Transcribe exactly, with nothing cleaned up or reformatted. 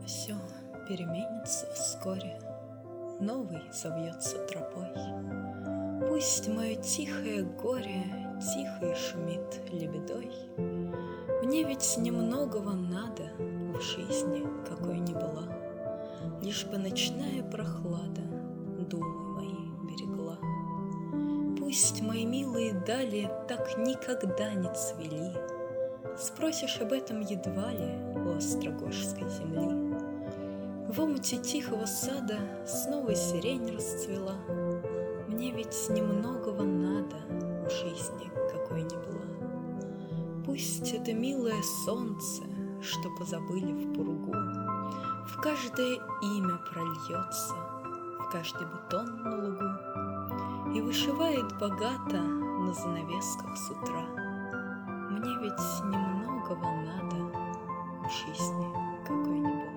Все переменится вскоре, новый завьется тропой. Пусть мое тихое горе тихо шумит лебедой. Мне ведь немногого надо в жизни, какой ни была, лишь бы ночная прохлада думы мои берегла. Пусть мои милые дали так никогда не цвели, спросишь об этом едва ли у острогожской земли. В омуте тихого сада снова сирень расцвела. Мне ведь немногого надо в жизни, какой ни была. Пусть это милое солнце, что позабыли в пургу, в каждое имя прольется, в каждый бутон на лугу и вышивает богато на занавесках с утра. Мне ведь немногого надо в жизни, какой ни была.